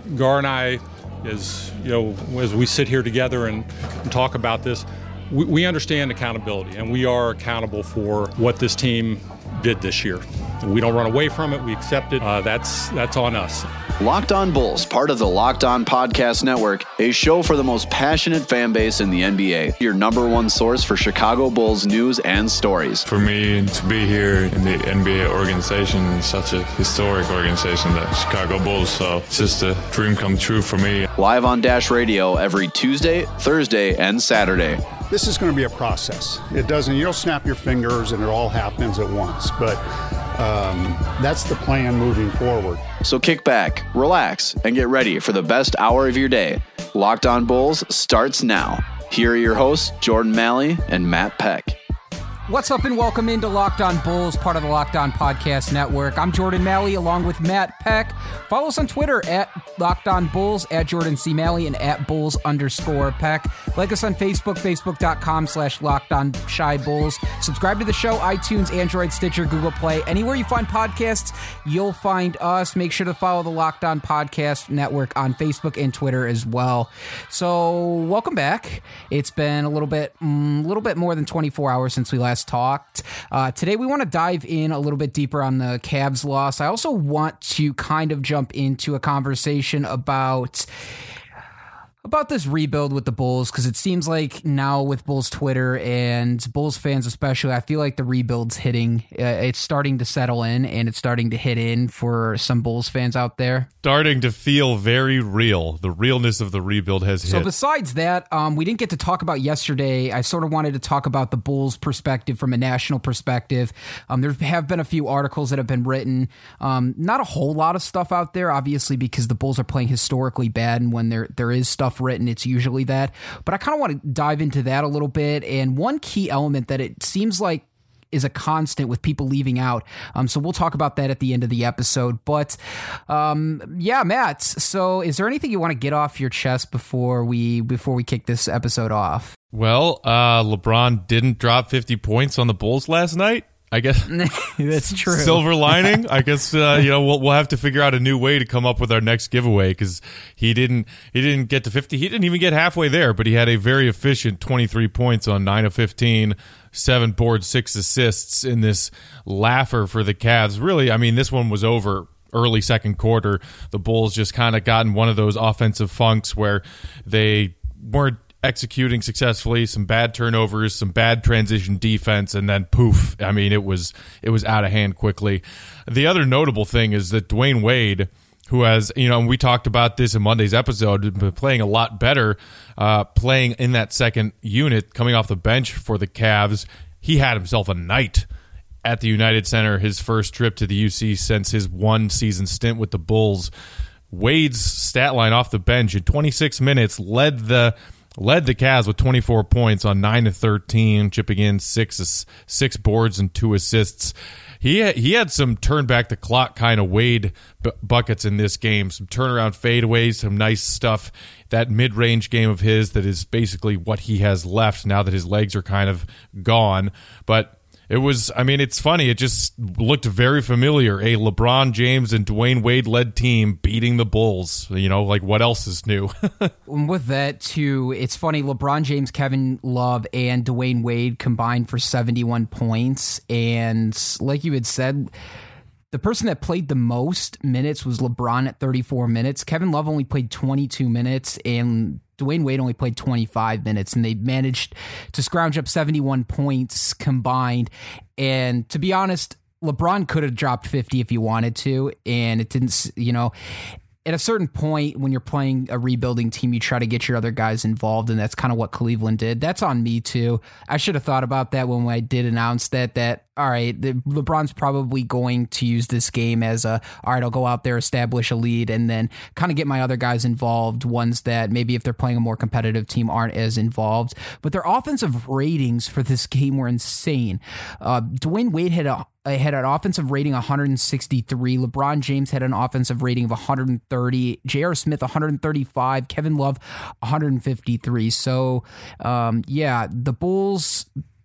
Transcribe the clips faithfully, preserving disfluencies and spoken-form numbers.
Gar and I, as you know, as we sit here together and, and talk about this, we, we understand accountability, and we are accountable for what this team did this year. We don't run away from it. We accept it. Uh, that's that's on us. Locked On Bulls, part of the Locked On Podcast Network, a show for the most passionate fan base in the N B A. Your number one source for Chicago Bulls news and stories. For me to be here in the N B A organization, is such a historic organization, the Chicago Bulls, so it's just a dream come true for me. Live on Dash Radio every Tuesday, Thursday, and Saturday. This is going to be a process. It doesn't, you don't snap your fingers and it all happens at once, but um, that's the plan moving forward. So kick back, relax, and get ready for the best hour of your day. Locked On Bulls starts now. Here are your hosts, Jordan Malley and Matt Peck. What's up and welcome into Locked On Bulls, part of the Locked On Podcast Network. I'm Jordan Malley along with Matt Peck. Follow us on Twitter at Locked On Bulls, at Jordan C. Malley, and at Bulls underscore Peck. Like us on Facebook, facebook.com slash Locked On Shy Bulls. Subscribe to the show, iTunes, Android, Stitcher, Google Play. Anywhere you find podcasts, you'll find us. Make sure to follow the Locked On Podcast Network on Facebook and Twitter as well. So, welcome back. It's been a little bit, a mm, little bit more than twenty-four hours since we last talked. Uh, today we want to dive in a little bit deeper on the Cavs loss. I also want to kind of jump into a conversation about about this rebuild with the Bulls, because it seems like now with Bulls Twitter and Bulls fans especially, I feel like the rebuild's hitting. Uh, it's starting to settle in, and it's starting to hit in for some Bulls fans out there. Starting to feel very real. The realness of the rebuild has hit. So besides that, um, we didn't get to talk about yesterday. I sort of wanted to talk about the Bulls' perspective from a national perspective. Um, there have been a few articles that have been written. Um, not a whole lot of stuff out there, obviously, because the Bulls are playing historically bad, and when there there is stuff written, it's usually that. But I kind of want to dive into that a little bit. And one key element that it seems like is a constant with people leaving out. Um, so we'll talk about that at the end of the episode. But um, yeah, Matt, so is there anything you want to get off your chest before we before we kick this episode off? Well, uh, LeBron didn't drop fifty points on the Bulls last night. I guess that's true. Silver lining. I guess uh, you know we'll we'll have to figure out a new way to come up with our next giveaway, because he didn't he didn't get to fifty. He didn't even get halfway there, but he had a very efficient twenty-three points on nine of fifteen, seven boards, six assists in this laugher for the Cavs. Really, I mean, this one was over early second quarter. The Bulls just kind of got in one of those offensive funks where they weren't executing successfully, some bad turnovers, some bad transition defense, and then poof, I mean, it was it was out of hand quickly. The other notable thing is that Dwayne Wade, who has, you know, and we talked about this in Monday's episode, been playing a lot better, uh, playing in that second unit, coming off the bench for the Cavs. He had himself a night at the United Center, his first trip to the U C since his one season stint with the Bulls. Wade's stat line off the bench in twenty-six minutes led the Led the Cavs with twenty-four points on nine of thirteen, chipping in six six boards and two assists. He had, he had some turn back the clock kind of Wade b- buckets in this game, some turnaround fadeaways, some nice stuff. That mid-range game of his that is basically what he has left now that his legs are kind of gone. But it was, I mean, it's funny. It just looked very familiar. A LeBron James and Dwayne Wade-led team beating the Bulls. You know, like, what else is new? With that, too, it's funny. LeBron James, Kevin Love, and Dwayne Wade combined for seventy-one points. And like you had said, the person that played the most minutes was LeBron at thirty-four minutes. Kevin Love only played twenty-two minutes, and Dwayne Wade only played twenty-five minutes, and they managed to scrounge up seventy-one points combined. And to be honest, LeBron could have dropped fifty if he wanted to, and it didn't, you know, at a certain point when you're playing a rebuilding team, you try to get your other guys involved, and that's kind of what Cleveland did. That's on me too. I should have thought about that when I did announce that, that, all right, the, LeBron's probably going to use this game as a, all right, I'll go out there, establish a lead, and then kind of get my other guys involved, ones that maybe if they're playing a more competitive team aren't as involved. But their offensive ratings for this game were insane. Uh, Dwayne Wade had a had an offensive rating one hundred sixty-three. LeBron James had an offensive rating of one hundred thirty. J R. Smith, one hundred thirty-five. Kevin Love, one hundred fifty-three. So, um, yeah, the Bulls,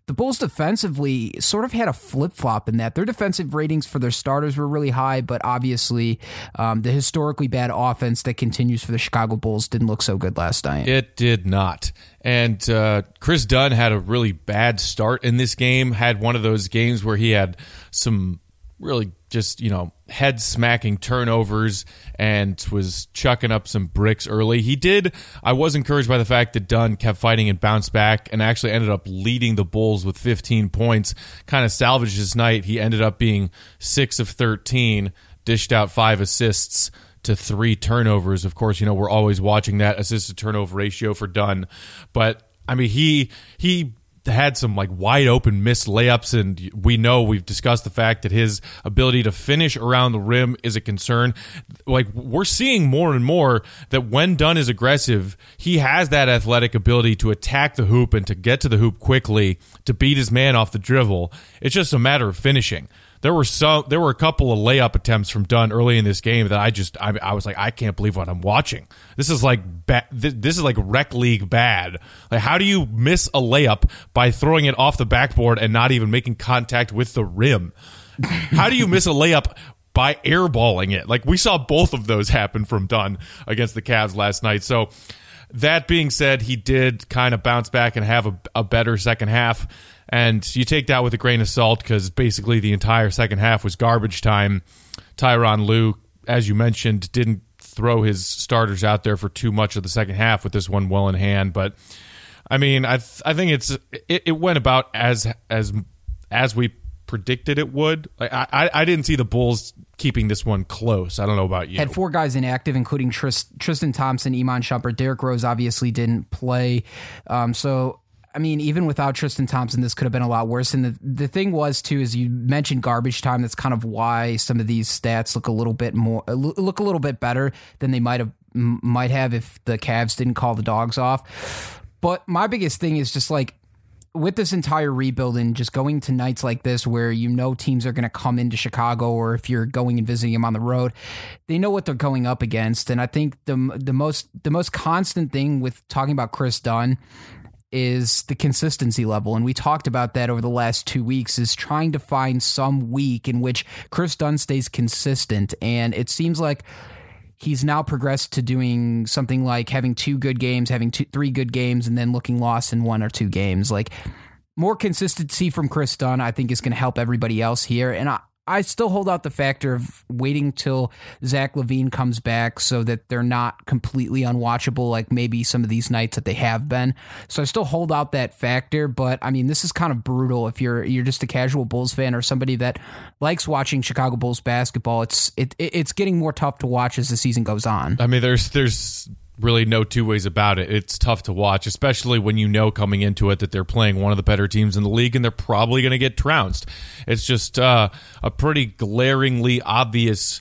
the Bulls defensively sort of had a flip-flop in that. Their defensive ratings for their starters were really high, but obviously um, the historically bad offense that continues for the Chicago Bulls didn't look so good last night. It did not. And uh, Chris Dunn had a really bad start in this game, had one of those games where he had some really just, you know, head-smacking turnovers and was chucking up some bricks early. He did. I was encouraged by the fact that Dunn kept fighting and bounced back and actually ended up leading the Bulls with fifteen points, kind of salvaged his night. He ended up being six of thirteen, dished out five assists to three turnovers. Of course, you know, we're always watching that assist-to-turnover ratio for Dunn. But, I mean, he he... had some like wide open missed layups, and we know we've discussed the fact that his ability to finish around the rim is a concern. Like, we're seeing more and more that when Dunn is aggressive, he has that athletic ability to attack the hoop and to get to the hoop quickly, to beat his man off the dribble. It's just a matter of finishing. There were some. There were a couple of layup attempts from Dunn early in this game that I just, I, I was like, I can't believe what I'm watching. This is like, ba- this, this is like rec league bad. Like, how do you miss a layup by throwing it off the backboard and not even making contact with the rim? How do you miss a layup by airballing it? Like, we saw both of those happen from Dunn against the Cavs last night. So, that being said, he did kind of bounce back and have a, a better second half. And you take that with a grain of salt because basically the entire second half was garbage time. Tyronn Lue, as you mentioned, didn't throw his starters out there for too much of the second half with this one well in hand. But, I mean, I th- I think it's it, it went about as as as we predicted it would. Like, I, I didn't see the Bulls keeping this one close. I don't know about you. Had four guys inactive, including Trist, Tristan Thompson, Iman Shumpert. Derrick Rose obviously didn't play. Um, so... I mean, even without Tristan Thompson, this could have been a lot worse. And the, the thing was, too, is you mentioned garbage time. That's kind of why some of these stats look a little bit more look a little bit better than they might have might have if the Cavs didn't call the dogs off. But my biggest thing is just like with this entire rebuild and just going to nights like this where you know teams are going to come into Chicago, or if you're going and visiting them on the road, they know what they're going up against. And I think the the most the most constant thing with talking about Chris Dunn is the consistency level. And we talked about that over the last two weeks, is trying to find some week in which Chris Dunn stays consistent. And it seems like he's now progressed to doing something like having two good games, having two, three good games, and then looking lost in one or two games. Like, more consistency from Chris Dunn, I think, is going to help everybody else here. And I, I still hold out the factor of waiting till Zach LaVine comes back so that they're not completely unwatchable like maybe some of these nights that they have been. So I still hold out that factor, but I mean, this is kind of brutal if you're you're just a casual Bulls fan or somebody that likes watching Chicago Bulls basketball. It's it it's getting more tough to watch as the season goes on. I mean, there's there's really no two ways about it. It's tough to watch, especially when you know coming into it that they're playing one of the better teams in the league and they're probably going to get trounced. It's just uh, a pretty glaringly obvious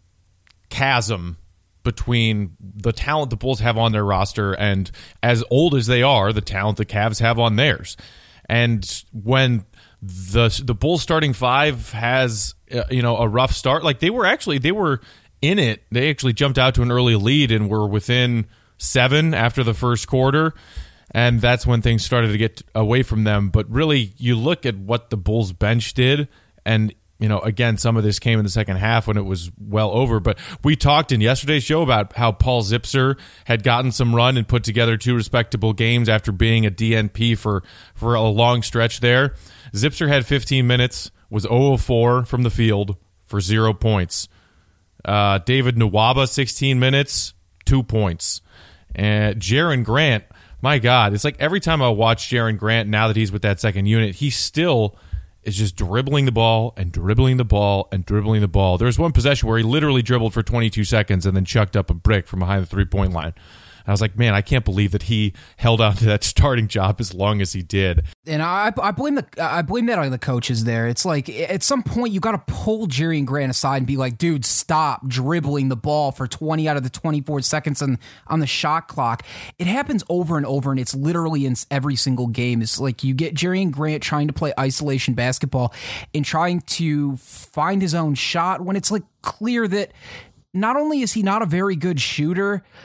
chasm between the talent the Bulls have on their roster and, as old as they are, the talent the Cavs have on theirs. And when the the Bulls starting five has uh, you know a rough start, like they were actually they were in it. They actually jumped out to an early lead and were within seven after the first quarter, and that's when things started to get away from them. But really, you look at what the Bulls bench did, and you know, again, some of this came in the second half when it was well over. But we talked in yesterday's show about how Paul Zipser had gotten some run and put together two respectable games after being a D N P for, for a long stretch there. Zipser had fifteen minutes, was zero of four from the field for zero points. Uh, David Nwaba, sixteen minutes, two points. And Jaren Grant, my God, it's like every time I watch Jaren Grant, now that he's with that second unit, he still is just dribbling the ball and dribbling the ball and dribbling the ball. There was one possession where he literally dribbled for twenty-two seconds and then chucked up a brick from behind the three-point line. I was like, man, I can't believe that he held on to that starting job as long as he did. And I, I blame the I blame that on the coaches there. It's like at some point you got to pull Jaren Grant aside and be like, dude, stop dribbling the ball for twenty out of the twenty-four seconds on, on the shot clock. It happens over and over, and it's literally in every single game. It's like you get Jaren Grant trying to play isolation basketball and trying to find his own shot when it's like clear that not only is he not a very good shooter,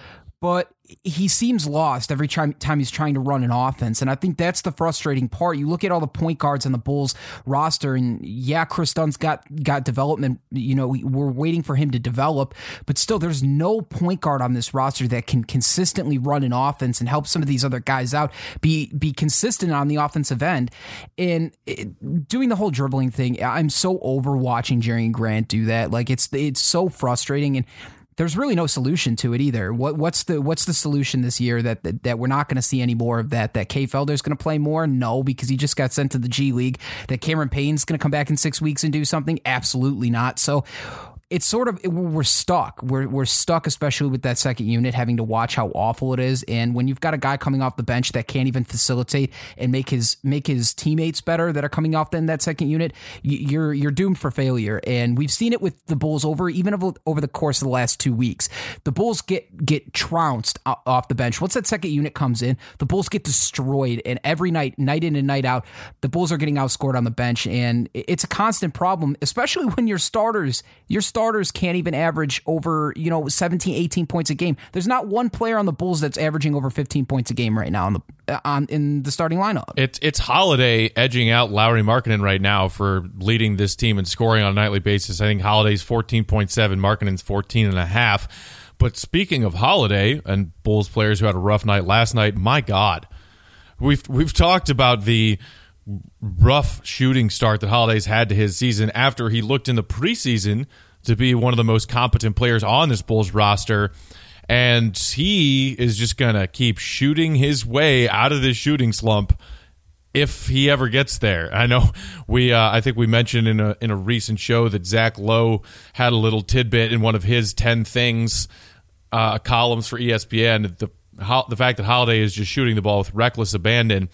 but he seems lost every time, time he's trying to run an offense. And I think that's the frustrating part. You look at all the point guards on the Bulls roster, and yeah, Chris Dunn's got, got development. You know, we're waiting for him to develop, but still there's no point guard on this roster that can consistently run an offense and help some of these other guys out, be, be consistent on the offensive end. And it, doing the whole dribbling thing, I'm so over watching Jerry Grant do that. Like it's, it's so frustrating, and there's really no solution to it either. What what's the what's the solution this year that that, that we're not going to see any more of that? That Kay Felder's going to play more? No, because he just got sent to the G League. That Cameron Payne's going to come back in six weeks and do something? Absolutely not. So it's sort of, we're stuck. We're we're stuck, especially with that second unit, having to watch how awful it is. And when you've got a guy coming off the bench that can't even facilitate and make his make his teammates better that are coming off in that second unit, you're you're doomed for failure. And we've seen it with the Bulls over even over the course of the last two weeks. The Bulls get get trounced off the bench. Once that second unit comes in, the Bulls get destroyed. And every night, night in and night out, the Bulls are getting outscored on the bench. And it's a constant problem, especially when your starters, your starters can't even average over, you know, seventeen, eighteen points a game. There's not one player on the Bulls that's averaging over fifteen points a game right now on the on in the starting lineup. It's it's Holiday edging out Lauri Markkanen right now for leading this team in scoring on a nightly basis. I think Holiday's fourteen point seven, Markkanen's fourteen and a half. But speaking of Holiday and Bulls players who had a rough night last night, my God, we've we've talked about the rough shooting start that Holiday's had to his season after he looked in the preseason to be one of the most competent players on this Bulls roster, and he is just going to keep shooting his way out of this shooting slump if he ever gets there. I know we, uh, I think we mentioned in a in a recent show that Zach Lowe had a little tidbit in one of his ten things uh, columns for E S P N. The the fact that Holiday is just shooting the ball with reckless abandon.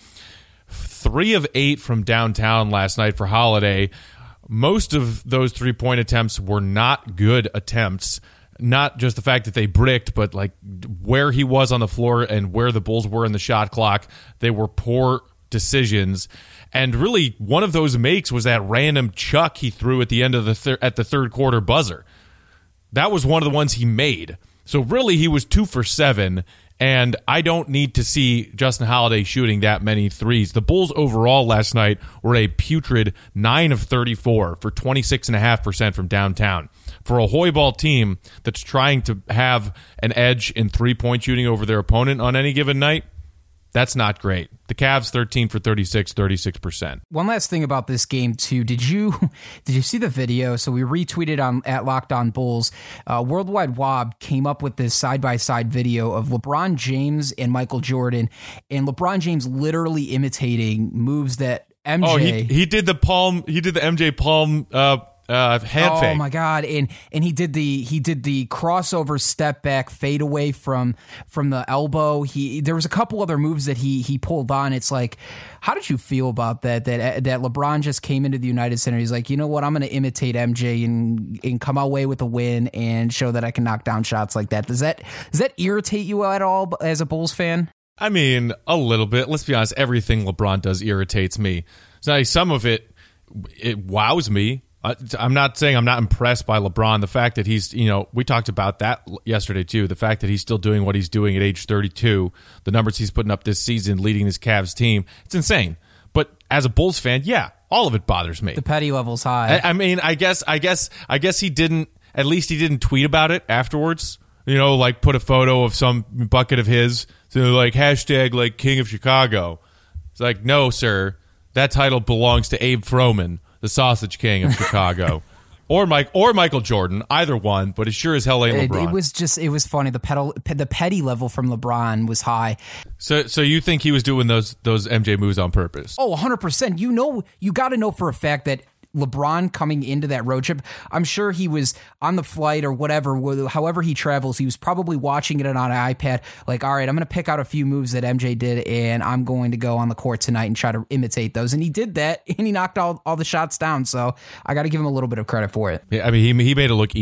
Three of eight from downtown last night for Holiday. Most of those three-point attempts were not good attempts. Not just the fact that they bricked, but like where he was on the floor and where the Bulls were in the shot clock, they were poor decisions. And really, one of those makes was that random chuck he threw at the end of the thir- at the third quarter buzzer. That was one of the ones he made. So really, he was two for seven. And I don't need to see Justin Holiday shooting that many threes. The Bulls overall last night were a putrid nine of thirty-four for twenty-six point five percent from downtown. For a Hoiberg team that's trying to have an edge in three-point shooting over their opponent on any given night, that's not great. The Cavs thirteen for thirty-six, thirty-six percent. One last thing about this game too. Did you did you see the video? So we retweeted on at Locked On Bulls. Uh, Worldwide Wob came up with this side by side video of LeBron James and Michael Jordan, and LeBron James literally imitating moves that M J. Oh, he he did the palm. He did the M J palm. Uh, Uh, hand oh fake. my God! And and he did the he did the crossover step back fade away from from the elbow. He there was a couple other moves that he he pulled on. It's like, how did you feel about that? That that LeBron just came into the United Center. He's like, you know what? I'm going to imitate M J and and come away with a win and show that I can knock down shots like that. Does that does that irritate you at all as a Bulls fan? I mean, a little bit. Let's be honest. Everything LeBron does irritates me. So some of it it wows me. I'm not saying I'm not impressed by LeBron. The fact that he's, you know, we talked about that yesterday too. The fact that he's still doing what he's doing at age thirty-two, the numbers he's putting up this season, leading this Cavs team, it's insane. But as a Bulls fan, yeah, all of it bothers me. The petty level's high. I, I mean, I guess, I guess, I guess he didn't. At least he didn't tweet about it afterwards. You know, like put a photo of some bucket of his, so like hashtag like King of Chicago. It's like, no, sir, that title belongs to Abe Froman, the Sausage King of Chicago, or Mike or Michael Jordan, either one. But it sure as hell ain't LeBron. It, it was just it was funny. The pedal, the petty level from LeBron was high. So, so you think he was doing those those M J moves on purpose? Oh, one hundred percent. You know, you got to know for a fact that LeBron coming into that road trip, I'm sure he was on the flight or whatever, however he travels, he was probably watching it on an iPad, like, all right, I'm going to pick out a few moves that M J did, and I'm going to go on the court tonight and try to imitate those. And he did that, and he knocked all, all the shots down, so I got to give him a little bit of credit for it. Yeah, I mean, he, he made it look easy.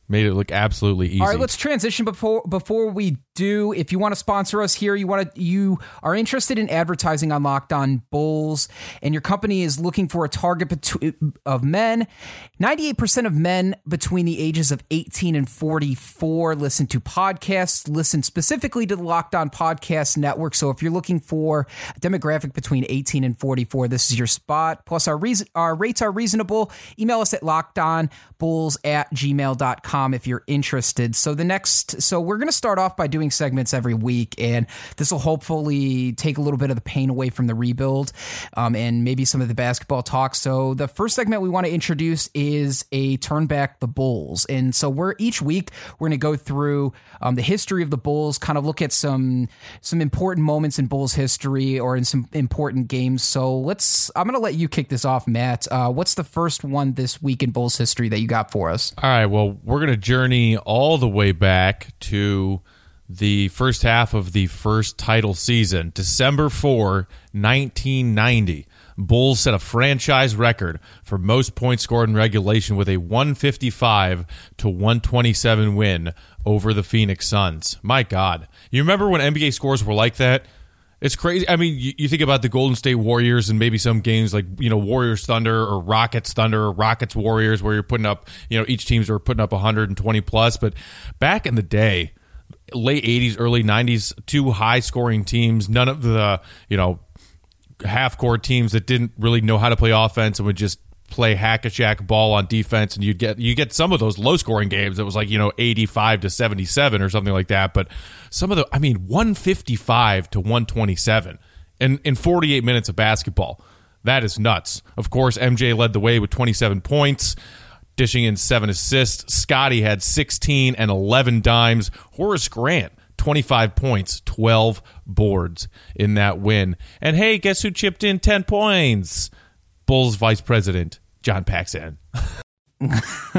Made it look absolutely easy. All right, let's transition before before we do. If you want to sponsor us here, you want to you are interested in advertising on Locked On Bulls, and your company is looking for a target betu- of men. ninety-eight percent of men between the ages of eighteen and forty-four listen to podcasts, listen specifically to the Locked On Podcast Network. So if you're looking for a demographic between eighteen and forty-four, this is your spot. Plus, our reason our rates are reasonable. Email us at lockedonbulls at gmail dot com if you're interested. So the next, so we're going to start off by doing segments every week, and this will hopefully take a little bit of the pain away from the rebuild um, and maybe some of the basketball talk. So the first segment we want to introduce is a turn back the Bulls. And so we're each week, we're going to go through um, the history of the Bulls, kind of look at some, some important moments in Bulls history or in some important games. So let's, I'm going to let you kick this off, Matt. Uh, what's the first one this week in Bulls history that you got for us? All right, well, we're going to journey all the way back to the first half of the first title season, December fourth, nineteen ninety. Bulls set a franchise record for most points scored in regulation with a one fifty-five to one twenty-seven win over the Phoenix Suns. My God. You remember when N B A scores were like that? It's crazy. I mean, you, you think about the Golden State Warriors and maybe some games like, you know, Warriors Thunder or Rockets Thunder or Rockets Warriors where you're putting up, you know, each teams are putting up one hundred twenty plus. But back in the day, late eighties, early nineties, two high-scoring teams, none of the, you know, half-court teams that didn't really know how to play offense and would just play hack-a-shack ball on defense, and you'd get you get some of those low-scoring games that was like, you know, eighty-five to seventy-seven or something like that. But some of the, I mean, one fifty-five to one twenty-seven in, in forty-eight minutes of basketball. That is nuts. Of course, M J led the way with twenty-seven points, dishing in seven assists. Scotty had sixteen and eleven dimes. Horace Grant, twenty-five points, twelve boards in that win. And hey, guess who chipped in ten points? Bulls Vice President John Paxson. All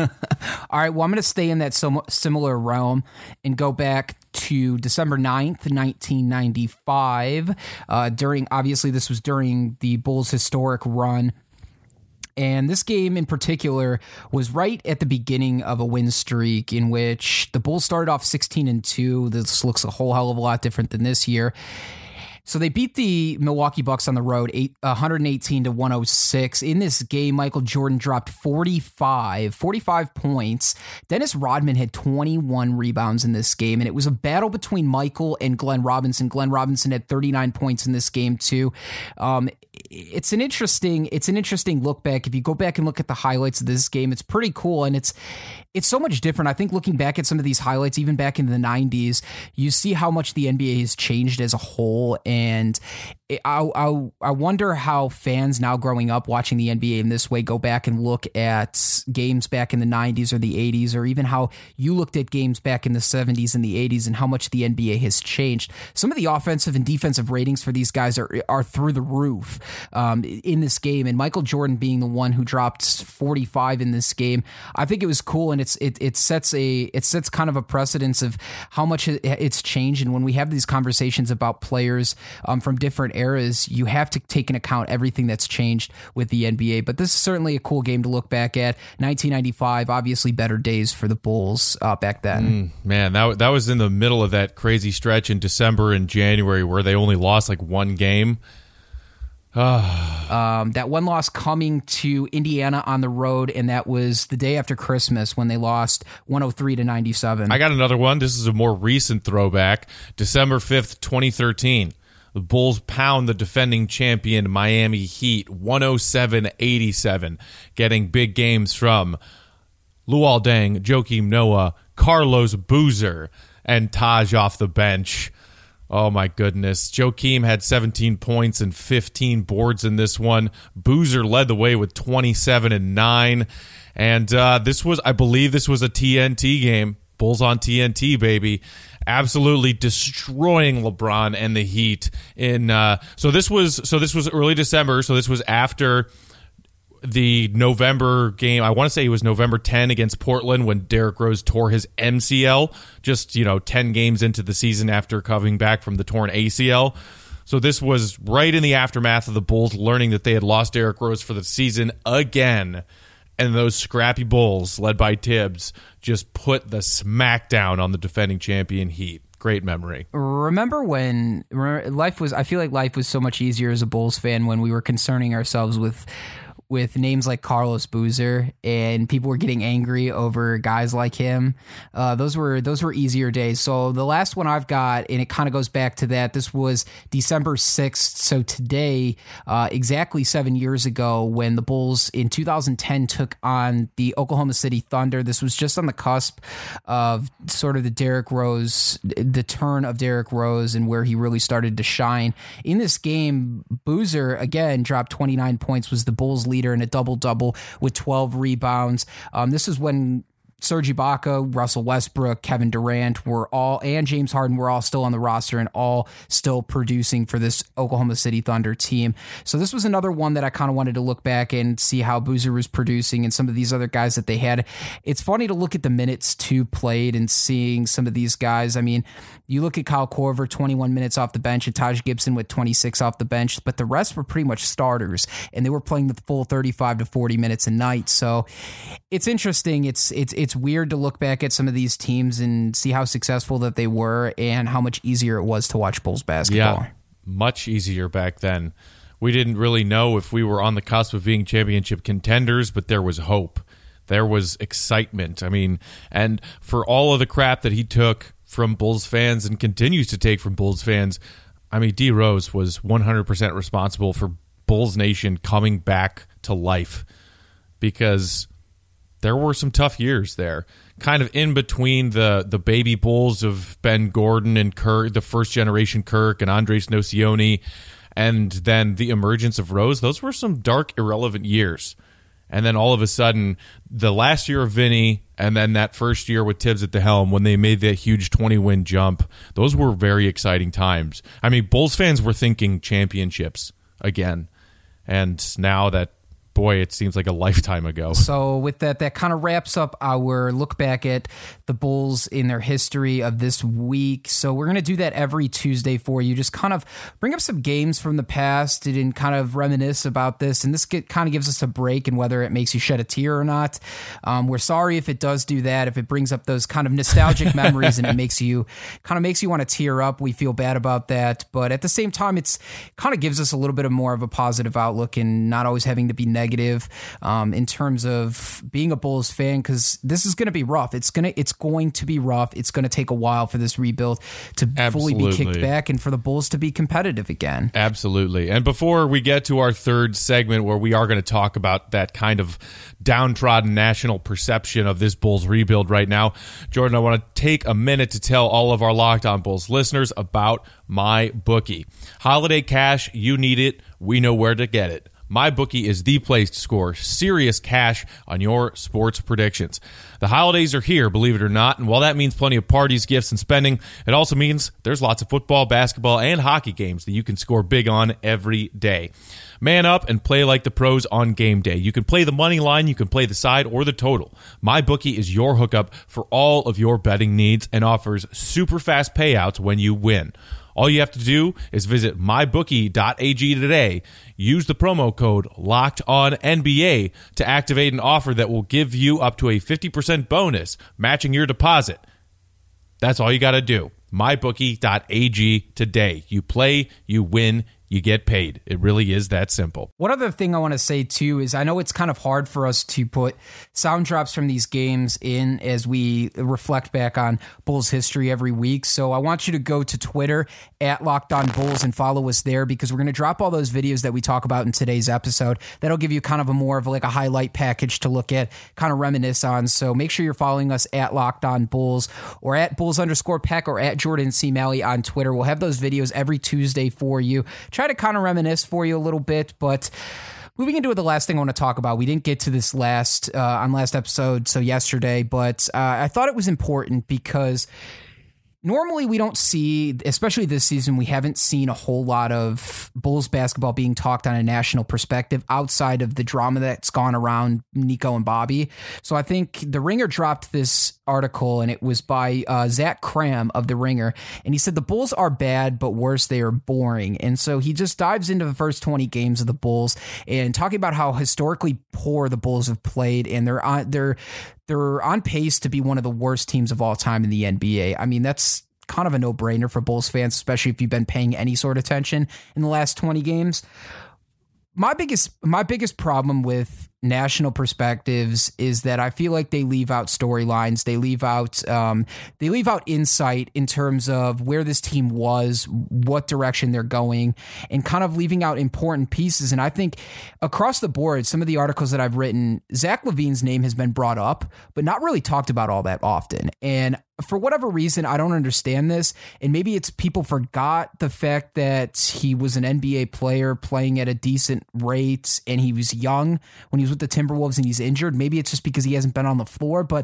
right, well, I'm going to stay in that sim- similar realm and go back to December ninth, nineteen ninety-five. Uh, during, obviously, this was during the Bulls' historic run. And this game in particular was right at the beginning of a win streak in which the Bulls started off sixteen and two. This looks a whole hell of a lot different than this year. So they beat the Milwaukee Bucks on the road, eight, one eighteen to one oh six. In this game, Michael Jordan dropped forty-five, forty-five points. Dennis Rodman had twenty-one rebounds in this game, and it was a battle between Michael and Glenn Robinson. Glenn Robinson had thirty-nine points in this game too. Um, it's an interesting, it's an interesting look back. If you go back and look at the highlights of this game, it's pretty cool, and it's it's so much different. I think looking back at some of these highlights, even back in the nineties, you see how much the N B A has changed as a whole. And I, I, I wonder how fans now growing up watching the N B A in this way go back and look at games back in the nineties or the eighties, or even how you looked at games back in the seventies and the eighties and how much the N B A has changed. Some of the offensive and defensive ratings for these guys are, are through the roof um, in this game. And Michael Jordan being the one who dropped forty-five in this game, I think it was cool. And it's it it sets a it sets kind of a precedence of how much it's changed. And when we have these conversations about players um, from different eras, you have to take into account everything that's changed with the N B A. But this is certainly a cool game to look back at. nineteen ninety-five, obviously better days for the Bulls uh, back then. Mm, man, that that was in the middle of that crazy stretch in December and January where they only lost like one game. um, that one loss coming to Indiana on the road, and that was the day after Christmas when they lost one oh three to ninety-seven. I got another one. This is a more recent throwback. December fifth, twenty thirteen. The Bulls pound the defending champion Miami Heat one oh seven eighty-seven, getting big games from Luol Deng, Joakim Noah, Carlos Boozer, and Taj off the bench. Oh, my goodness. Joakim had seventeen points and fifteen boards in this one. Boozer led the way with twenty-seven and nine. And uh, this was, I believe this was a T N T game. Bulls on T N T, baby. Absolutely destroying LeBron and the Heat. In uh, so this was so this was early December. So this was after the November game. I want to say it was November tenth against Portland when Derrick Rose tore his M C L, just, you know, ten games into the season after coming back from the torn A C L. So this was right in the aftermath of the Bulls learning that they had lost Derrick Rose for the season again. and those scrappy Bulls, led by Tibbs, just put the smackdown on the defending champion Heat. Great memory. Remember when remember, life was, I feel like life was so much easier as a Bulls fan when we were concerning ourselves with with names like Carlos Boozer, and people were getting angry over guys like him. Uh, those were those were easier days. So the last one I've got, and it kind of goes back to that, this was December sixth. So today, uh, exactly seven years ago, when the Bulls in two thousand ten took on the Oklahoma City Thunder. This was just on the cusp of sort of the Derrick Rose, the turn of Derrick Rose and where he really started to shine. In this game, Boozer, again, dropped twenty-nine points, was the Bulls' leader in a double-double with twelve rebounds. Um, this is when Serge Ibaka, Russell Westbrook, Kevin Durant were all, and James Harden were all still on the roster and all still producing for this Oklahoma City Thunder team. So this was another one that I kind of wanted to look back and see how Boozer was producing and some of these other guys that they had. It's funny to look at the minutes too played and seeing some of these guys. I mean, you look at Kyle Korver, twenty-one minutes off the bench, and Taj Gibson with twenty-six off the bench, but the rest were pretty much starters, and they were playing the full thirty-five to forty minutes a night. So it's interesting. It's it's it's weird to look back at some of these teams and see how successful that they were and how much easier it was to watch Bulls basketball. Yeah, much easier back then. We didn't really know if we were on the cusp of being championship contenders, but there was hope. There was excitement. I mean, and for all of the crap that he took from Bulls fans and continues to take from Bulls fans, I mean, D Rose was one hundred percent responsible for Bulls Nation coming back to life, because there were some tough years there, kind of in between the the baby Bulls of Ben Gordon and Kirk, the first generation Kirk and Andres Nocioni, and then the emergence of Rose. Those were some dark, irrelevant years. And then all of a sudden, the last year of Vinny, and then that first year with Tibbs at the helm, when they made that huge twenty-win jump, those were very exciting times. I mean, Bulls fans were thinking championships again. And now that, boy, it seems like a lifetime ago. So with that, that kind of wraps up our look back at the Bulls in their history of this week. So we're going to do that every Tuesday for you. Just kind of bring up some games from the past and kind of reminisce about this. And this get, kind of gives us a break, and whether it makes you shed a tear or not. Um, we're sorry if it does do that, if it brings up those kind of nostalgic memories and it makes you kind of makes you want to tear up. We feel bad about that. But at the same time, it's kind of gives us a little bit of more of a positive outlook and not always having to be negative. Negative um, in terms of being a Bulls fan, because this is going to be rough. It's gonna, it's going to be rough. It's going to take a while for this rebuild to Absolutely. fully be kicked back and for the Bulls to be competitive again. Absolutely. And before we get to our third segment, where we are going to talk about that kind of downtrodden national perception of this Bulls rebuild right now, Jordan, I want to take a minute to tell all of our Locked On Bulls listeners about MyBookie. Holiday cash, you need it. We know where to get it. MyBookie is the place to score serious cash on your sports predictions. The holidays are here, believe it or not, and while that means plenty of parties, gifts, and spending, it also means there's lots of football, basketball, and hockey games that you can score big on every day. Man up and play like the pros on game day. You can play the money line, you can play the side, or the total. MyBookie is your hookup for all of your betting needs and offers super fast payouts when you win. All you have to do is visit my bookie dot a g today. Use the promo code LOCKEDONNBA to activate an offer that will give you up to a fifty percent bonus, matching your deposit. That's all you got to do. my bookie dot a g today. You play, you win, you get paid. It really is that simple. One other thing I want to say, too, is I know it's kind of hard for us to put sound drops from these games in as we reflect back on Bulls history every week. So I want you to go to Twitter at Locked On Bulls and follow us there, because we're going to drop all those videos that we talk about in today's episode. That'll give you kind of a more of like a highlight package to look at, kind of reminisce on. So make sure you're following us at Locked On Bulls or at Bulls underscore Peck or at Jordan C. Malley on Twitter. We'll have those videos every Tuesday for you. Try to kind of reminisce for you a little bit, but moving into the last thing I want to talk about, we didn't get to this last uh, on last episode, so yesterday, but uh, I thought it was important because normally we don't see, especially this season, we haven't seen a whole lot of Bulls basketball being talked on a national perspective outside of the drama that's gone around Nico and Bobby. So I think The Ringer dropped this article, and it was by uh, Zach Cram of The Ringer, and he said the Bulls are bad, but worse, they are boring. And so he just dives into the first twenty games of the Bulls and talking about how historically poor the Bulls have played, and they're on they're they're on pace to be one of the worst teams of all time in the N B A. I mean, that's kind of a no-brainer for Bulls fans, especially if you've been paying any sort of attention in the last twenty games. My biggest my biggest problem with national perspectives is that I feel like they leave out storylines. They leave out um, they leave out insight in terms of where this team was, what direction they're going, and kind of leaving out important pieces. And I think across the board, some of the articles that I've written, Zach LaVine's name has been brought up, but not really talked about all that often. And for whatever reason, I don't understand this. And maybe it's people forgot the fact that he was an N B A player playing at a decent rate, and he was young when he was with the Timberwolves and he's injured. Maybe it's just because he hasn't been on the floor, but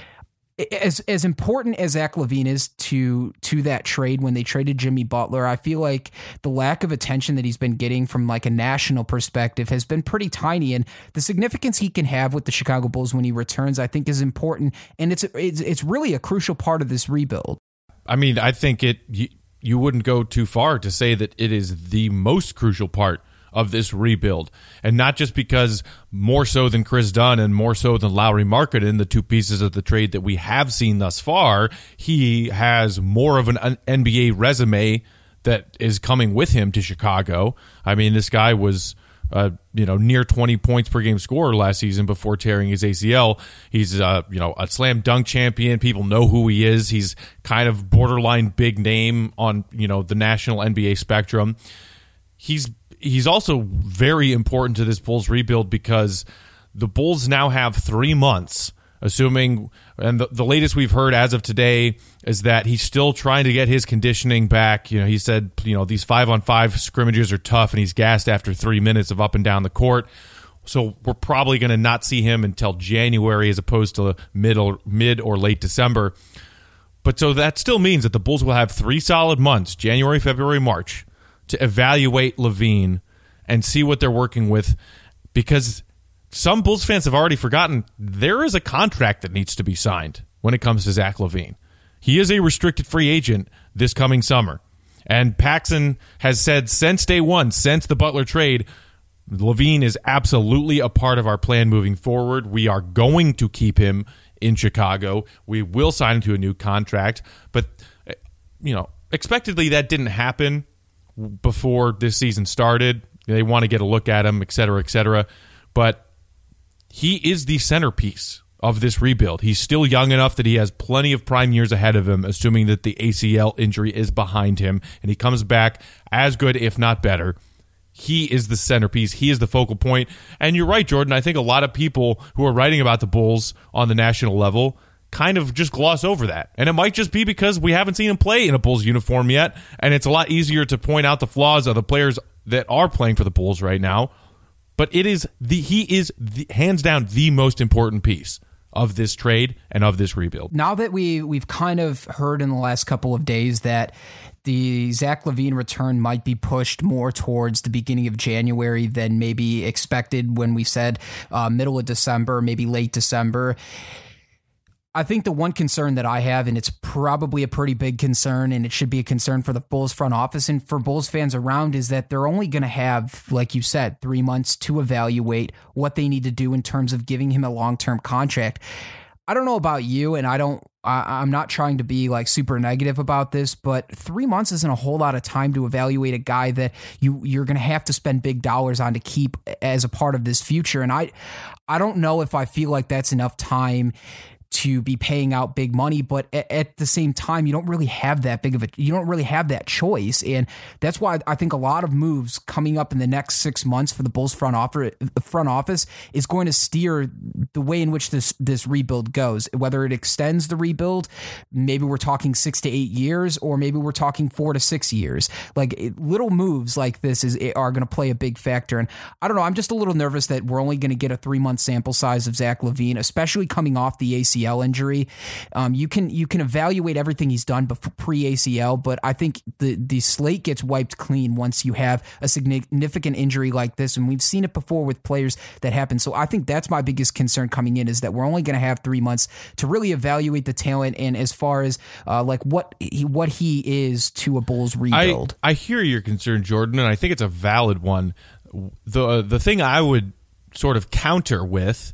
as as important as Zach LaVine is to to that trade when they traded Jimmy Butler, I feel like the lack of attention that he's been getting from like a national perspective has been pretty tiny, and the significance he can have with the Chicago Bulls when he returns, I think, is important, and it's it's, it's really a crucial part of this rebuild. I mean, I think it you, you wouldn't go too far to say that it is the most crucial part of this rebuild, and not just because more so than Chris Dunn and more so than Lauri Markkanen, the two pieces of the trade that we have seen thus far, he has more of an N B A resume that is coming with him to Chicago. I mean, this guy was uh, you know near twenty points per game scorer last season before tearing his A C L. He's uh, you know a slam dunk champion. People know who he is. He's kind of borderline big name on you know the national N B A spectrum. He's He's also very important to this Bulls rebuild because the Bulls now have three months, assuming, and the, the latest we've heard as of today is that he's still trying to get his conditioning back. You know, he said, you know, these five-on-five scrimmages are tough, and he's gassed after three minutes of up and down the court. So we're probably going to not see him until January as opposed to mid or, mid or late December. But so that still means that the Bulls will have three solid months, January, February, March, to evaluate LaVine and see what they're working with, because some Bulls fans have already forgotten there is a contract that needs to be signed when it comes to Zach LaVine. He is a restricted free agent this coming summer, and Paxson has said since day one, since the Butler trade, LaVine is absolutely a part of our plan moving forward. We are going to keep him in Chicago. We will sign him to a new contract, but you know, expectedly that didn't happen before this season started. They want to get a look at him, et cetera, et cetera. But he is the centerpiece of this rebuild. He's still young enough that he has plenty of prime years ahead of him, assuming that the A C L injury is behind him, and he comes back as good, if not better. He is the centerpiece. He is the focal point. And you're right, Jordan. I think a lot of people who are writing about the Bulls on the national level kind of just gloss over that. And it might just be because we haven't seen him play in a Bulls uniform yet, and it's a lot easier to point out the flaws of the players that are playing for the Bulls right now. But it is the he is the, hands down the most important piece of this trade and of this rebuild. Now that we we've kind of heard in the last couple of days that the Zach LaVine return might be pushed more towards the beginning of January than maybe expected when we said uh, middle of December, maybe late December. I think the one concern that I have, and it's probably a pretty big concern, and it should be a concern for the Bulls front office and for Bulls fans around, is that they're only going to have, like you said, three months to evaluate what they need to do in terms of giving him a long-term contract. I don't know about you, and I don't, I, I'm not trying to be like super negative about this, but three months isn't a whole lot of time to evaluate a guy that you, you're going to have to spend big dollars on to keep as a part of this future. And I, I don't know if I feel like that's enough time to be paying out big money, but at, at the same time, you don't really have that big of a, you don't really have that choice. And that's why I think a lot of moves coming up in the next six months for the Bulls front office, front office is going to steer the way in which this, this rebuild goes, whether it extends the rebuild, maybe we're talking six to eight years, or maybe we're talking four to six years. Like it, little moves like this is are going to play a big factor. And I don't know, I'm just a little nervous that we're only going to get a three month sample size of Zach LaVine, especially coming off the A C C L injury. Um, you can you can evaluate everything he's done before pre-A C L, but I think the, the slate gets wiped clean once you have a significant injury like this, and we've seen it before with players that happen. So I think that's my biggest concern coming in, is that we're only going to have three months to really evaluate the talent, and as far as uh, like what he, what he is to a Bulls rebuild. I, I hear your concern, Jordan, and I think it's a valid one. The the thing I would sort of counter with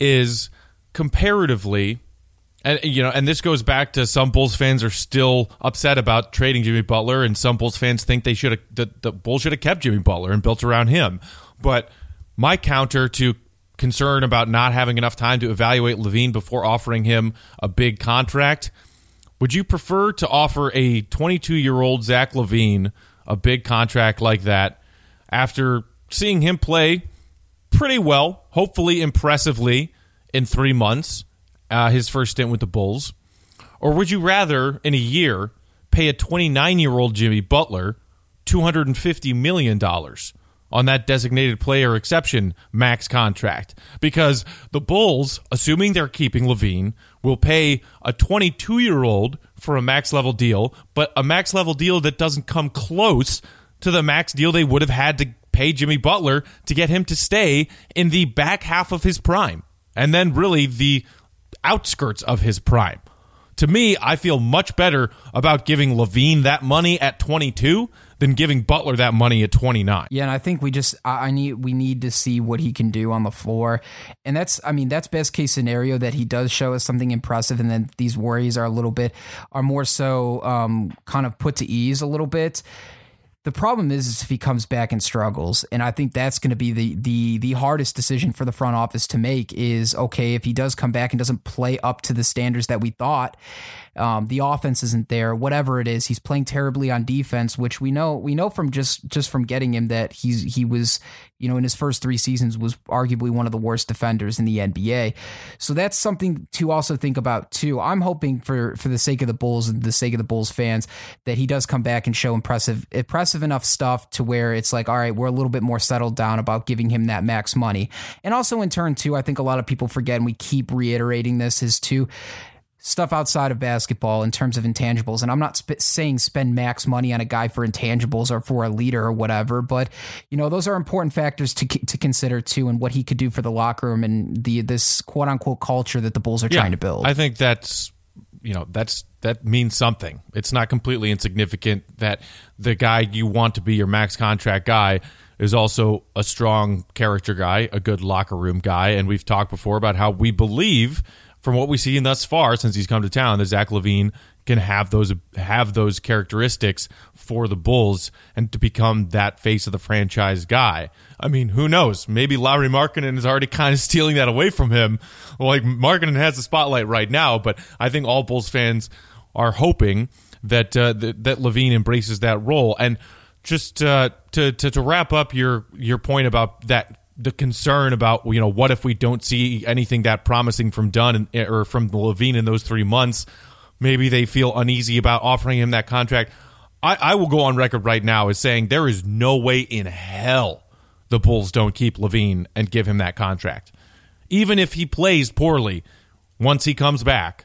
is comparatively, and you know, and this goes back to some Bulls fans are still upset about trading Jimmy Butler, and some Bulls fans think they should have the, the Bulls should have kept Jimmy Butler and built around him. But my counter to concern about not having enough time to evaluate LaVine before offering him a big contract, would you prefer to offer a twenty-two-year-old Zach LaVine a big contract like that after seeing him play pretty well, hopefully impressively, in three months, uh, his first stint with the Bulls? Or would you rather, in a year, pay a twenty-nine-year-old Jimmy Butler two hundred fifty million dollars on that designated player exception max contract? Because the Bulls, assuming they're keeping LaVine, will pay a twenty-two-year-old for a max-level deal, but a max-level deal that doesn't come close to the max deal they would have had to pay Jimmy Butler to get him to stay in the back half of his prime, and then really the outskirts of his prime. To me, I feel much better about giving LaVine that money at twenty-two than giving Butler that money at twenty-nine. Yeah, and I think we just I need we need to see what he can do on the floor, and that's I mean that's best case scenario, that he does show us something impressive, and then these worries are a little bit are more so um, kind of put to ease a little bit. The problem is, is if he comes back and struggles, and I think that's going to be the the the hardest decision for the front office to make is, okay, if he does come back and doesn't play up to the standards that we thought, um, the offense isn't there, whatever it is, he's playing terribly on defense, which we know we know from just just from getting him that he's he was, you know, in his first three seasons was arguably one of the worst defenders in the N B A. So that's something to also think about too. I'm hoping for for the sake of the Bulls and the sake of the Bulls fans that he does come back and show impressive impressive enough stuff to where it's like, all right, we're a little bit more settled down about giving him that max money. And also in turn too, I think a lot of people forget, and we keep reiterating this, is too stuff outside of basketball in terms of intangibles. And I'm not sp- saying spend max money on a guy for intangibles or for a leader or whatever, but you know, those are important factors to to consider too, and what he could do for the locker room and the this quote unquote culture that the Bulls are yeah, trying to build. I think that's, you know, that's that means something. It's not completely insignificant that the guy you want to be your max contract guy is also a strong character guy, a good locker room guy. And we've talked before about how we believe, from what we've seen thus far since he's come to town, that Zach LaVine can have those have those characteristics for the Bulls and to become that face of the franchise guy. I mean, who knows? Maybe Lauri Markkanen is already kind of stealing that away from him. Like, Markkanen has the spotlight right now, but I think all Bulls fans are hoping that uh, that, that LaVine embraces that role. And just uh, to, to to wrap up your your point about that, the concern about, you know, what if we don't see anything that promising from Dunn and, or from LaVine in those three months? Maybe they feel uneasy about offering him that contract. I, I will go on record right now as saying there is no way in hell the Bulls don't keep LaVine and give him that contract. Even if he plays poorly once he comes back,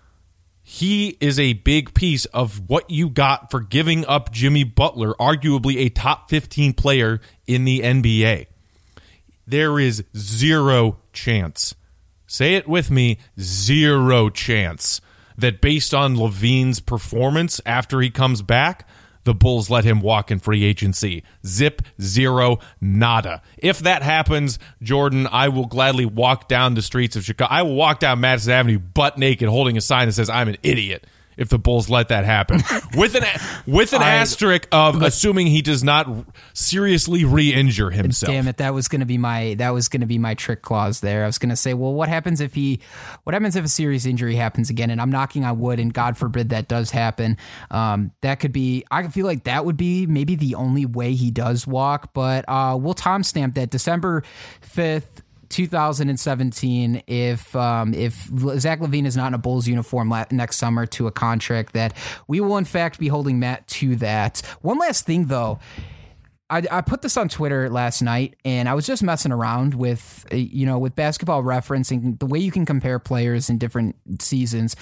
he is a big piece of what you got for giving up Jimmy Butler, arguably a top fifteen player in the N B A. There is zero chance, say it with me, zero chance that based on LaVine's performance after he comes back, the Bulls let him walk in free agency. Zip, zero, nada. If that happens, Jordan, I will gladly walk down the streets of Chicago. I will walk down Madison Avenue butt naked holding a sign that says I'm an idiot if the Bulls let that happen. With an with an I, asterisk of but, assuming he does not seriously re-injure himself. Damn it, that was going to be my that was going to be my trick clause there. I was going to say, well, what happens if he what happens if a serious injury happens again? And I'm knocking on wood, and God forbid that does happen. Um, that could be I feel like that would be maybe the only way he does walk, but uh, we'll timestamp that December fifth, two thousand seventeen, if um, if Zach LaVine is not in a Bulls uniform la- next summer to a contract that we will in fact be holding Matt to that. One last thing though, I, I put this on Twitter last night, and I was just messing around with, you know, with Basketball Reference and the way you can compare players in different seasons.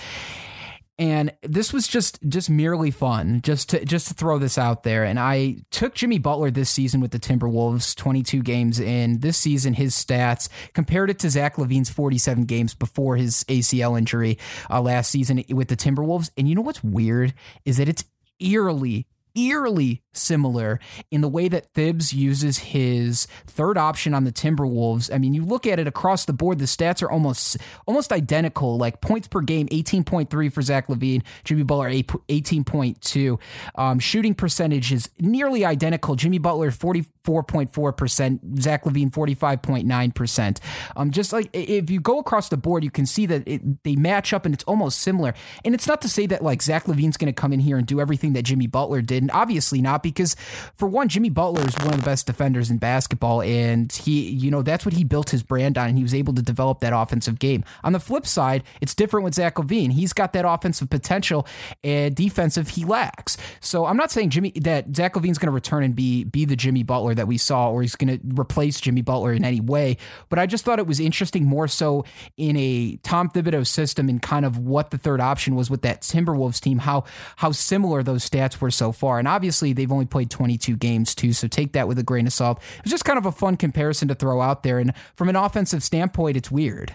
And this was just just merely fun, just to just to throw this out there. And I took Jimmy Butler this season with the Timberwolves, twenty-two games in. This season, his stats, compared it to Zach LaVine's forty-seven games before his A C L injury uh, last season with the Timberwolves. And you know what's weird is that it's eerily, eerily similar in the way that Thibs uses his third option on the Timberwolves. I mean, you look at it across the board, the stats are almost almost identical, like points per game, eighteen point three for Zach LaVine, Jimmy Butler, eighteen point two. Um, shooting percentage is nearly identical. Jimmy Butler, forty-four point four percent, Zach LaVine, forty-five point nine percent. Um, just like if you go across the board, you can see that it, they match up and it's almost similar. And it's not to say that like Zach LaVine's going to come in here and do everything that Jimmy Butler did, and obviously not, because for one, Jimmy Butler is one of the best defenders in basketball, and he, you know, that's what he built his brand on, and he was able to develop that offensive game. On the flip side, it's different with Zach LaVine. He's got that offensive potential, and defensive he lacks. So I'm not saying Jimmy that Zach LaVine's going to return and be be the Jimmy Butler that we saw, or he's going to replace Jimmy Butler in any way. But I just thought it was interesting, more so in a Tom Thibodeau system, and kind of what the third option was with that Timberwolves team, how how similar those stats were so far. And obviously, they've only played twenty-two games too, so take that with a grain of salt. It was just kind of a fun comparison to throw out there, and from an offensive standpoint, it's weird.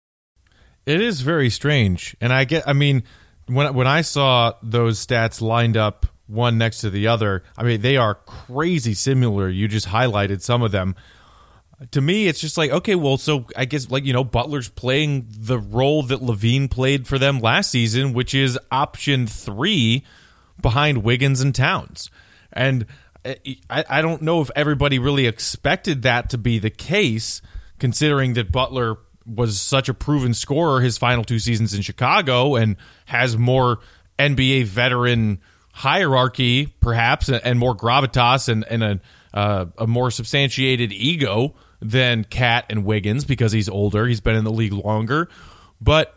It is very strange, and I get. I mean, when when I saw those stats lined up one next to the other, I mean, they are crazy similar. You just highlighted some of them. To me, it's just like, okay, well, so I guess, like, you know, Butler's playing the role that LaVine played for them last season, which is option three behind Wiggins and Towns. And I, I don't know if everybody really expected that to be the case, considering that Butler was such a proven scorer his final two seasons in Chicago and has more N B A veteran hierarchy, perhaps, and more gravitas and, and a, uh, a more substantiated ego than Cat and Wiggins, because he's older. He's been in the league longer. But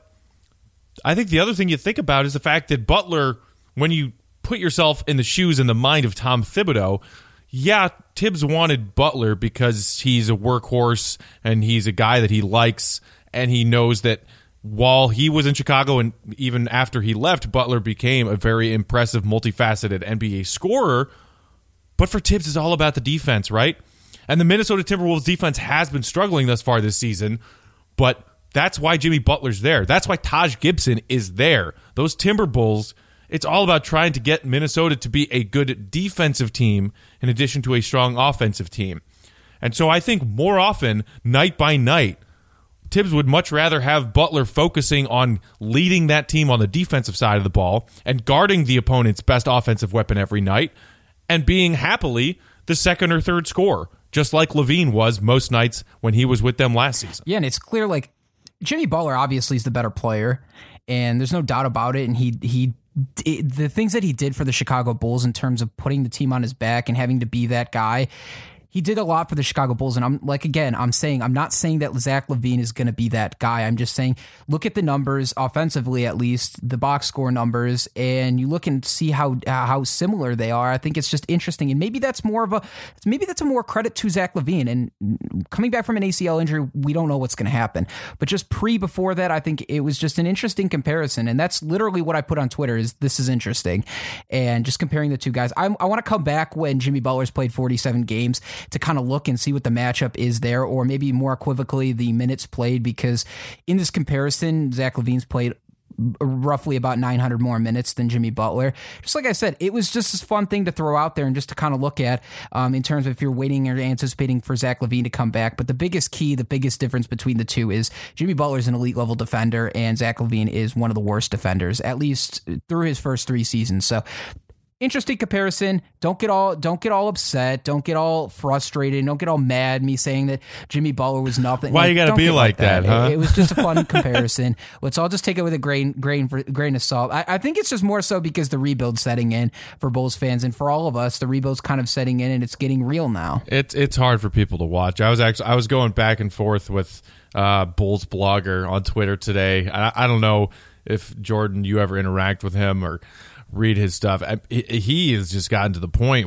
I think the other thing you think about is the fact that Butler, when you put yourself in the shoes and the mind of Tom Thibodeau, yeah, Tibbs wanted Butler because he's a workhorse and he's a guy that he likes, and he knows that while he was in Chicago and even after he left, Butler became a very impressive, multifaceted N B A scorer. But for Tibbs, it's all about the defense, right? And the Minnesota Timberwolves defense has been struggling thus far this season, but that's why Jimmy Butler's there. That's why Taj Gibson is there. Those Timberwolves, it's all about trying to get Minnesota to be a good defensive team in addition to a strong offensive team. And so I think more often, night by night, Tibbs would much rather have Butler focusing on leading that team on the defensive side of the ball and guarding the opponent's best offensive weapon every night and being happily the second or third scorer, just like LaVine was most nights when he was with them last season. Yeah, and it's clear, like, Jimmy Butler obviously is the better player, and there's no doubt about it, and he he it, the things that he did for the Chicago Bulls in terms of putting the team on his back and having to be that guy, he did a lot for the Chicago Bulls. And I'm like, again, I'm saying, I'm not saying that Zach LaVine is going to be that guy. I'm just saying, look at the numbers offensively, at least the box score numbers, and you look and see how how similar they are. I think it's just interesting. And maybe that's more of a, maybe that's a more credit to Zach LaVine. And coming back from an A C L injury, we don't know what's going to happen. But just pre before that, I think it was just an interesting comparison. And that's literally what I put on Twitter is this is interesting. And just comparing the two guys. I, I want to come back when Jimmy Butler's played forty-seven games to kind of look and see what the matchup is there, or maybe more equivocally the minutes played, because in this comparison, Zach LaVine's played roughly about nine hundred more minutes than Jimmy Butler. Just like I said, it was just a fun thing to throw out there and just to kind of look at um, in terms of if you're waiting or anticipating for Zach LaVine to come back. But the biggest key, the biggest difference between the two is Jimmy Butler's an elite level defender and Zach LaVine is one of the worst defenders, at least through his first three seasons. So interesting comparison. Don't get all don't get all upset. Don't get all frustrated. Don't get all mad me saying that Jimmy Butler was nothing. Why like, you got to be like, like that? that huh? It, it was just a fun comparison. Let's all just take it with a grain grain grain of salt. I, I think it's just more so because the rebuild's setting in for Bulls fans and for all of us. The rebuild's kind of setting in and it's getting real now. It's it's hard for people to watch. I was actually I was going back and forth with uh, Bulls blogger on Twitter today. I, I don't know if Jordan, you ever interact with him or read his stuff. He has just gotten to the point where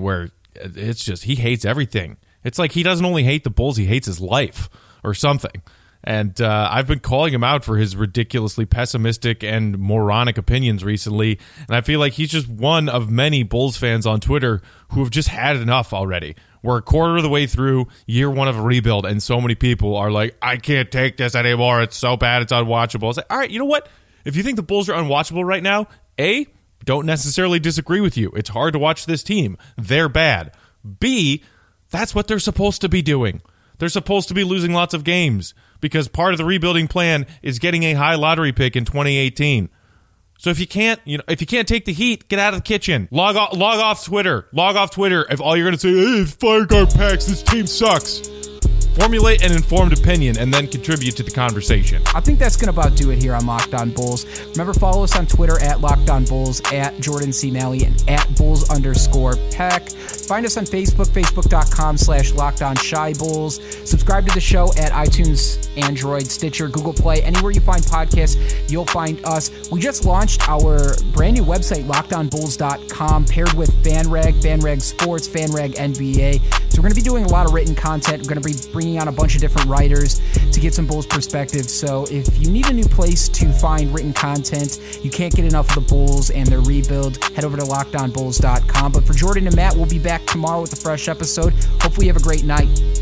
it's just he hates everything. It's like he doesn't only hate the Bulls, he hates his life or something. And uh, I've been calling him out for his ridiculously pessimistic and moronic opinions recently. And I feel like he's just one of many Bulls fans on Twitter who have just had enough already. We're a quarter of the way through year one of a rebuild, and so many people are like, I can't take this anymore. It's so bad. It's unwatchable. It's like, all right, you know what? If you think the Bulls are unwatchable right now, A, don't necessarily disagree with you. It's hard to watch this team. They're bad. B, that's what they're supposed to be doing. They're supposed to be losing lots of games because part of the rebuilding plan is getting a high lottery pick in twenty eighteen. So if you can't, you know, if you can't take the heat, get out of the kitchen. Log off, log off Twitter. Log off Twitter if all you're going to say is fire guard packs. This team sucks. Formulate an informed opinion and then contribute to the conversation. I think that's going to about do it here on Locked On Bulls. Remember, follow us on Twitter at Locked On Bulls, at Jordan C. Malley, and at Bulls underscore Peck. Find us on Facebook, facebook.com slash Locked On Shy Bulls. Subscribe to the show at iTunes, Android, Stitcher, Google Play. Anywhere you find podcasts, you'll find us. We just launched our brand new website, locked on bulls dot com, paired with FanRag, FanRag Sports, FanRag N B A. So we're going to be doing a lot of written content. We're going to be bringing on a bunch of different writers to get some Bulls perspective. So if you need a new place to find written content, you can't get enough of the Bulls and their rebuild, head over to locked on bulls dot com. But for Jordan and Matt, we'll be back tomorrow with a fresh episode. Hopefully you have a great night.